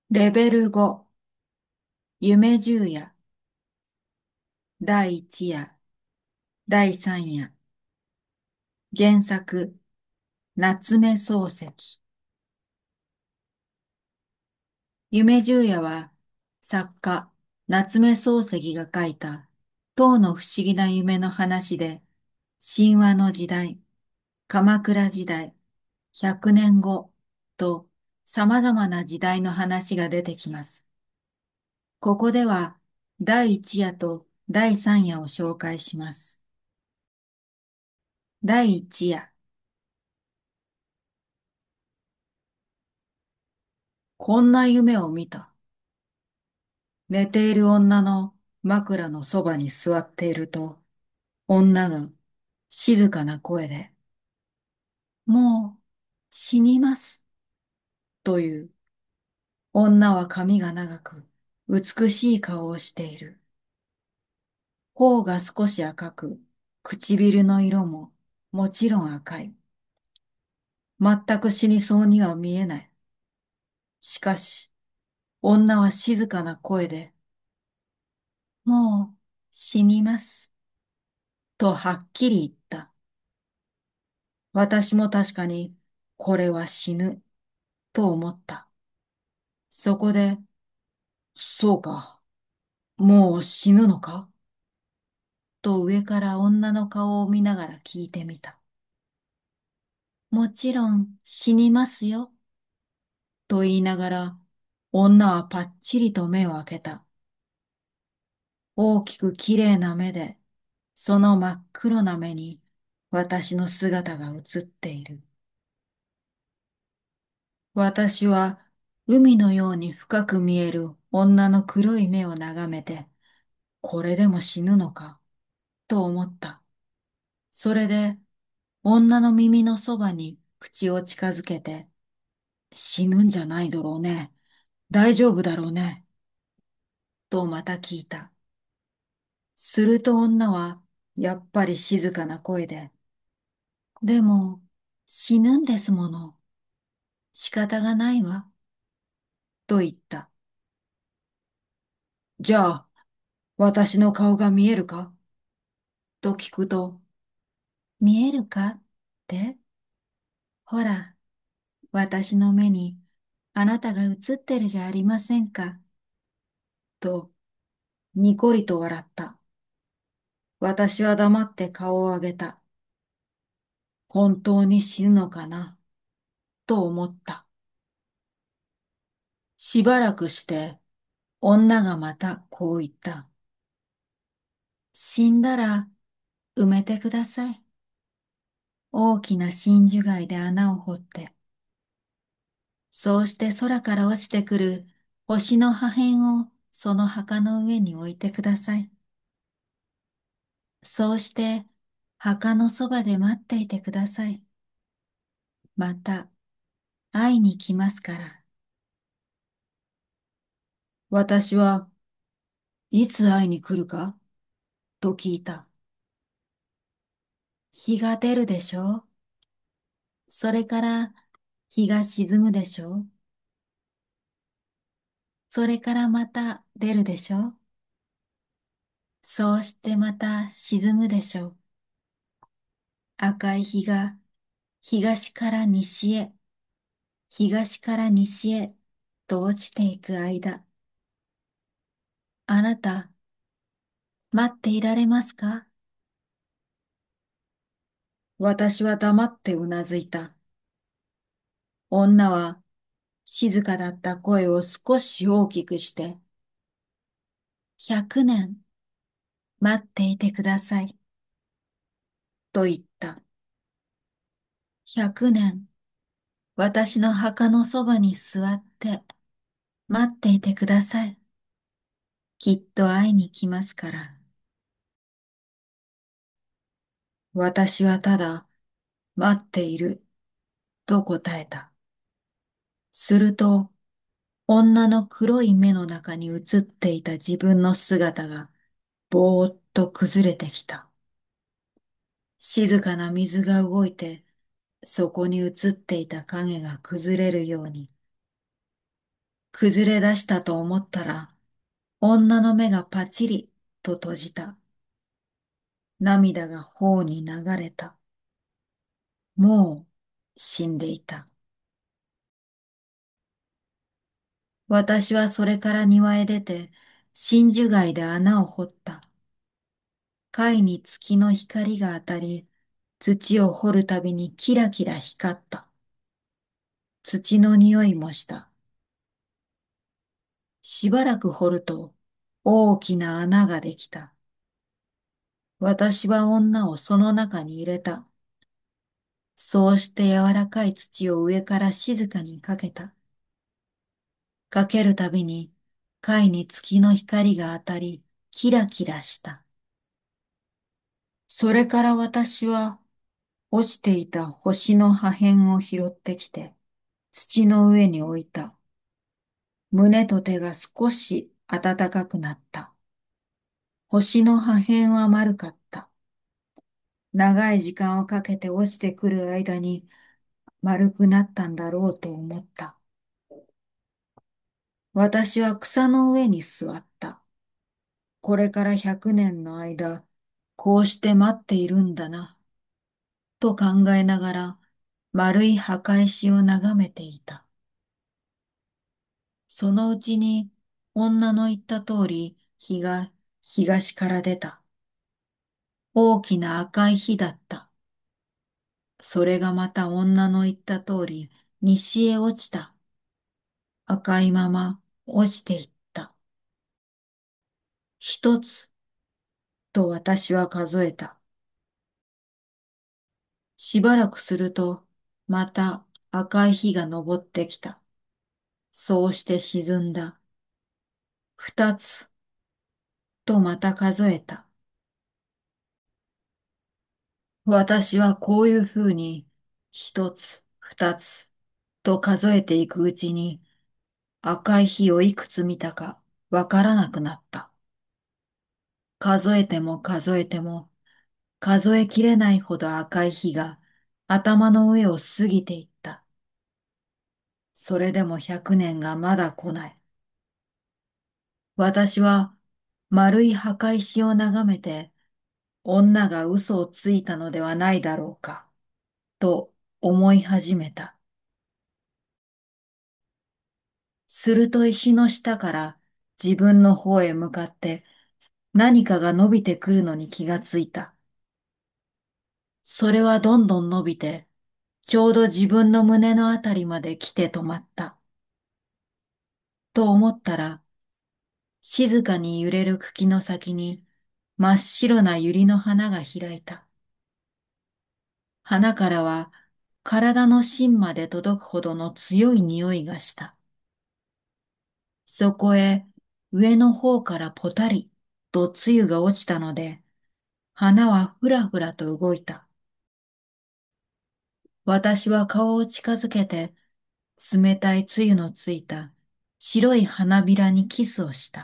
レベル5、夢十夜、第1夜、第3夜、原作、夏目漱石。夢十夜は、作家、夏目漱石が書いた、唐の不思議な夢の話で、神話の時代、鎌倉時代、100年後と様々な時代の話が出てきます。ここでは、第1夜と第3夜を紹介します。第1夜。こんな夢を見た。寝ている女の枕のそばに座っていると、女が静かな声で、もう死にます。という。女は髪が長く、美しい顔をしている。頬が少し赤く、唇の色ももちろん赤い。全く死にそうには見えない。しかし、女は静かな声で、もう死にます。とはっきり言った。私も確かに、これは死ぬ、と思った。そこで、そうか、もう死ぬのかと上から女の顔を見ながら聞いてみた。もちろん死にますよ、と言いながら、女はパッチリと目を開けた。大きく綺麗な目で、その真っ黒な目に私の姿が映っている。私は海のように深く見える女の黒い目を眺めて、これでも死ぬのか、と思った。それで、女の耳のそばに口を近づけて、死ぬんじゃないだろうね。大丈夫だろうね。とまた聞いた。すると女は、やっぱり静かな声で、でも、死ぬんですもの。仕方がないわ。と言った。じゃあ、私の顔が見えるかと聞くと、見えるかって、ほら、私の目にあなたが映ってるじゃありませんか。と、にこりと笑った。私は黙って顔を上げた。本当に死ぬのかな、と思った。しばらくして、女がまたこう言った。死んだら埋めてください。大きな真珠貝で穴を掘って、そうして空から落ちてくる星の破片をその墓の上に置いてください。そうして墓のそばで待っていてください。また会いに来ますから。私はいつ会いに来るかと聞いた。日が出るでしょう。それから日が沈むでしょう。それからまた出るでしょう。そうしてまた沈むでしょう。赤い日が東から西へ、東から西へと落ちていく間、あなた待っていられますか。私は黙ってうなずいた。女は静かだった声を少し大きくして、100年待っていてください、と言った。100年、私の墓のそばに座って待っていてください。きっと会いに来ますから。私はただ待っている、と答えた。すると、女の黒い目の中に映っていた自分の姿がぼーっと崩れてきた。静かな水が動いて、そこに映っていた影が崩れるように、 崩れ出したと思ったら、女の目がパチリと閉じた。涙が頬に流れた。もう死んでいた。私はそれから庭へ出て、真珠貝で穴を掘った。貝に月の光が当たり、土を掘るたびにキラキラ光った。土の匂いもした。しばらく掘ると、大きな穴ができた。私は女をその中に入れた。そうして柔らかい土を上から静かにかけた。かけるたびに貝に月の光が当たり、キラキラした。それから私は落ちていた星の破片を拾ってきて、土の上に置いた。胸と手が少し暖かくなった。星の破片は丸かった。長い時間をかけて落ちてくる間に丸くなったんだろうと思った。私は草の上に座った。これから100年の間、こうして待っているんだな、と考えながら丸い墓石を眺めていた。そのうちに女の言った通り日が東から出た。大きな赤い火だった。それがまた女の言った通り西へ落ちた。赤いまま落ちていった。一つと私は数えた。しばらくするとまた赤い火が昇ってきた。そうして沈んだ。二つとまた数えた。私はこういうふうに一つ、二つと数えていくうちに赤い火をいくつ見たかわからなくなった。数えても数えても数えきれないほど赤い火が頭の上を過ぎていった。それでも100年がまだ来ない。私は丸い墓石を眺めて女が嘘をついたのではないだろうかと思い始めた。すると石の下から自分の方へ向かって何かが伸びてくるのに気がついた。それはどんどん伸びて、ちょうど自分の胸のあたりまで来て止まった。と思ったら、静かに揺れる茎の先に真っ白な百合の花が開いた。花からは体の芯まで届くほどの強い匂いがした。そこへ上の方からポタリと露が落ちたので、花はふらふらと動いた。私は顔を近づけて、冷たい露のついた白い花びらにキスをした。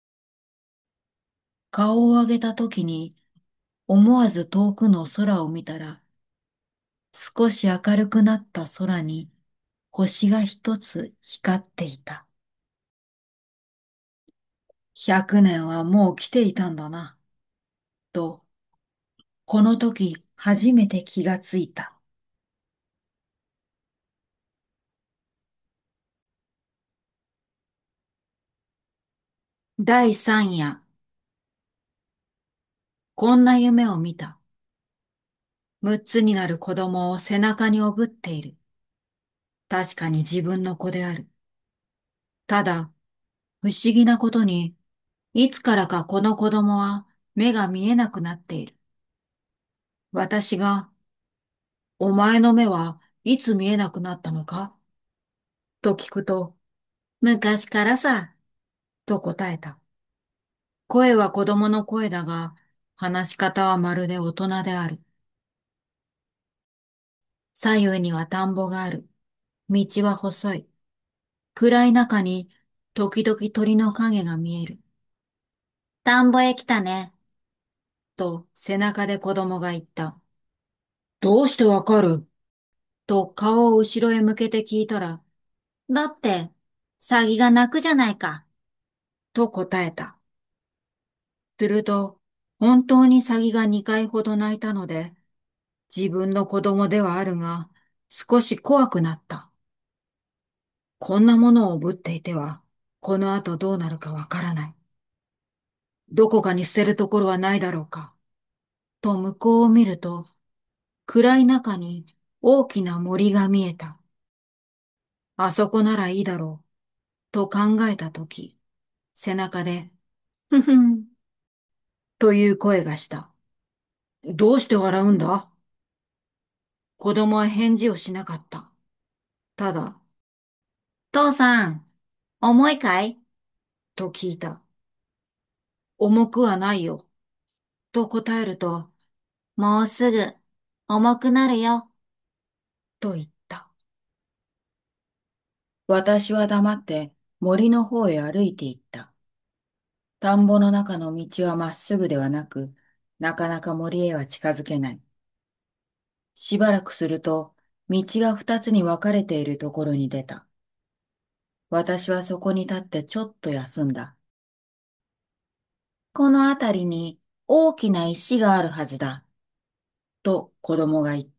顔を上げたときに、思わず遠くの空を見たら、少し明るくなった空に星が一つ光っていた。100年はもう来ていたんだな、と、この時初めて気がついた。第三夜、こんな夢を見た。6つになる子供を背中におぶっている。確かに自分の子である。ただ、不思議なことに、いつからかこの子供は目が見えなくなっている。私が、お前の目はいつ見えなくなったのかと聞くと、昔からさ、と答えた。声は子供の声だが、話し方はまるで大人である。左右には田んぼがある。道は細い。暗い中に時々鳥の影が見える。田んぼへ来たね。と背中で子供が言った。どうしてわかると顔を後ろへ向けて聞いたら、だってサギが鳴くじゃないか、と答えた。すると、本当にサギが2回ほど鳴いたので、自分の子供ではあるが、少し怖くなった。こんなものをぶっていては、この後どうなるかわからない。どこかに捨てるところはないだろうか。と向こうを見ると、暗い中に大きな森が見えた。あそこならいいだろう、と考えたとき、背中で、ふふん、という声がした。どうして笑うんだ？子供は返事をしなかった。ただ、父さん、重いかい？と聞いた。重くはないよ。と答えると、もうすぐ重くなるよ。と言った。私は黙って森の方へ歩いて行った。田んぼの中の道はまっすぐではなく、なかなか森へは近づけない。しばらくすると、道が二つに分かれているところに出た。私はそこに立ってちょっと休んだ。この辺りに大きな石があるはずだ。と子供が言った。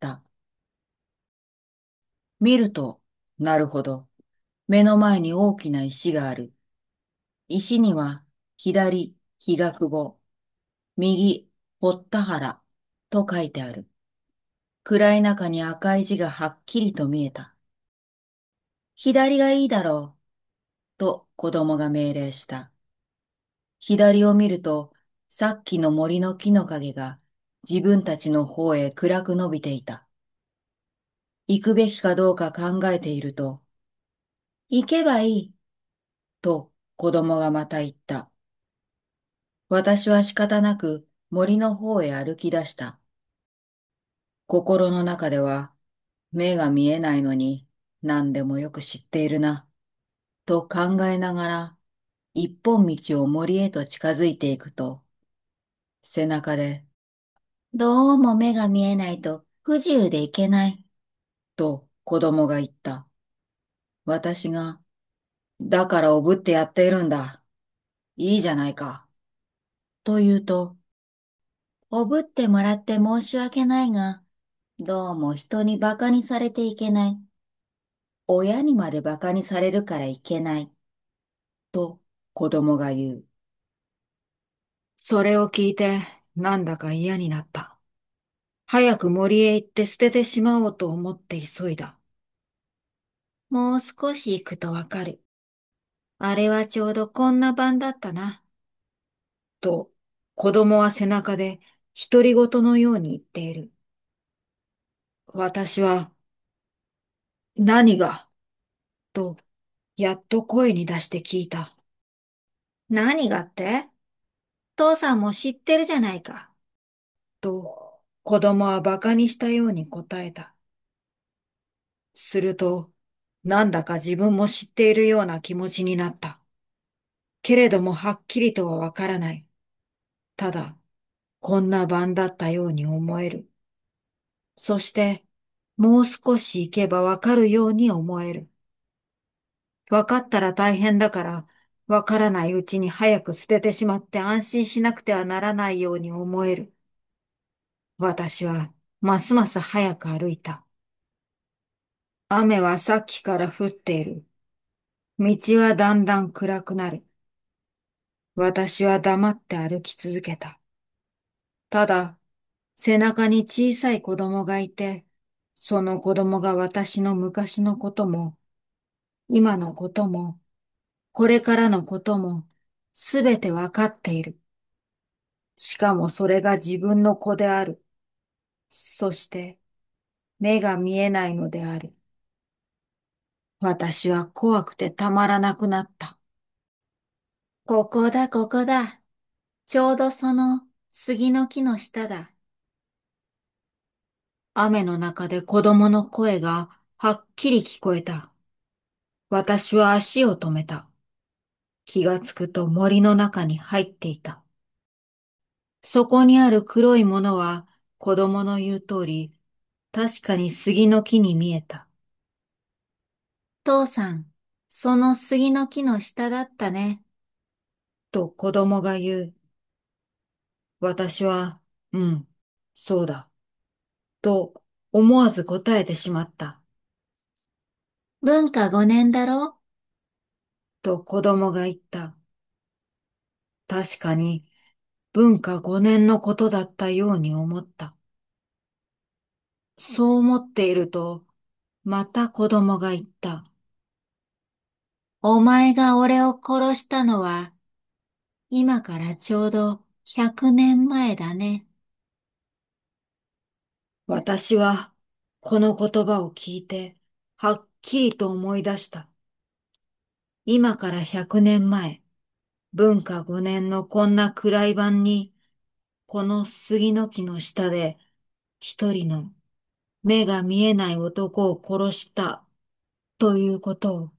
見ると、なるほど。目の前に大きな石がある。石には、左、日が久保、右、堀田原と書いてある。暗い中に赤い字がはっきりと見えた。左がいいだろう、と子供が命令した。左を見ると、さっきの森の木の影が自分たちの方へ暗く伸びていた。行くべきかどうか考えていると、行けばいい、と子供がまた言った。私は仕方なく森の方へ歩き出した。心の中では、目が見えないのに何でもよく知っているな、と考えながら、一本道を森へと近づいていくと、背中で、どうも目が見えないと不自由でいけない、と子供が言った。私が、だからおぶってやっているんだ。いいじゃないか。と言うと、おぶってもらって申し訳ないが、どうも人に馬鹿にされていけない。親にまで馬鹿にされるからいけない。と子供が言う。それを聞いてなんだか嫌になった。早く森へ行って捨ててしまおうと思って急いだ。もう少し行くとわかる。あれはちょうどこんな晩だったな。と子供は背中で独り言のように言っている。私は何がとやっと声に出して聞いた。何がって？父さんも知ってるじゃないか。と、子供は馬鹿にしたように答えた。すると、なんだか自分も知っているような気持ちになった。けれどもはっきりとはわからない。ただ、こんな晩だったように思える。そして、もう少し行けばわかるように思える。わかったら大変だから、わからないうちに早く捨ててしまって安心しなくてはならないように思える。私は、ますます早く歩いた。雨はさっきから降っている。道はだんだん暗くなる。私は黙って歩き続けた。ただ、背中に小さい子供がいて、その子供が私の昔のことも、今のことも、これからのことも、すべてわかっている。しかもそれが自分の子である。そして、目が見えないのである。私は怖くてたまらなくなった。ここだ、ここだ。ちょうどその杉の木の下だ。雨の中で子供の声がはっきり聞こえた。私は足を止めた。気がつくと森の中に入っていた。そこにある黒いものは子供の言う通り、確かに杉の木に見えた。父さん、 その杉の木の下だったね。と子供が言う。私は、うん、そうだ。と思わず答えてしまった。文化5年だろと子供が言った。確かに文化5年のことだったように思った。そう思っていると、また子供が言った。お前が俺を殺したのは、今からちょうど100年前だね。私は、この言葉を聞いて、はっきりと思い出した。今から100年前、文化5年のこんな暗い晩に、この杉の木の下で、一人の目が見えない男を殺したということを。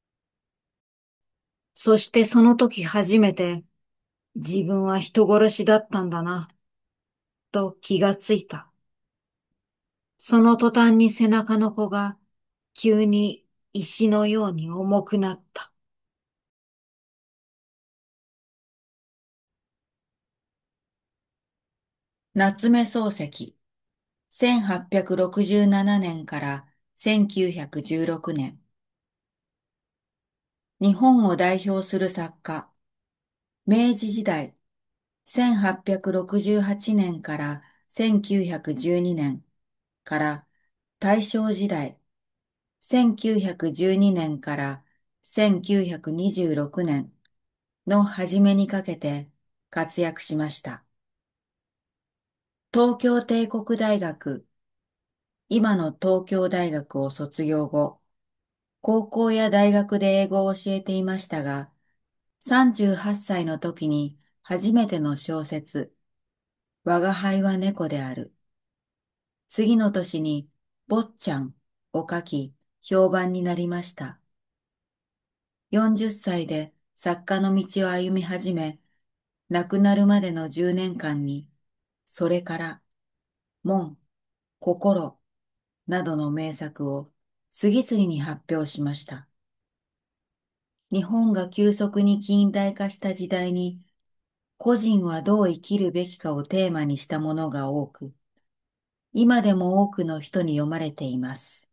そしてその時初めて自分は人殺しだったんだな、と気がついた。その途端に背中の子が急に石のように重くなった。夏目漱石、1867年から1916年。日本を代表する作家、明治時代、1868年から1912年から大正時代、1912年から1926年の初めにかけて活躍しました。東京帝国大学、今の東京大学を卒業後、高校や大学で英語を教えていましたが、38歳の時に初めての小説、我が輩は猫である。次の年に、坊ちゃんを書き、評判になりました。40歳で作家の道を歩み始め、亡くなるまでの10年間に、それから、門、心、などの名作を次々に発表しました。日本が急速に近代化した時代に、個人はどう生きるべきかをテーマにしたものが多く、今でも多くの人に読まれています。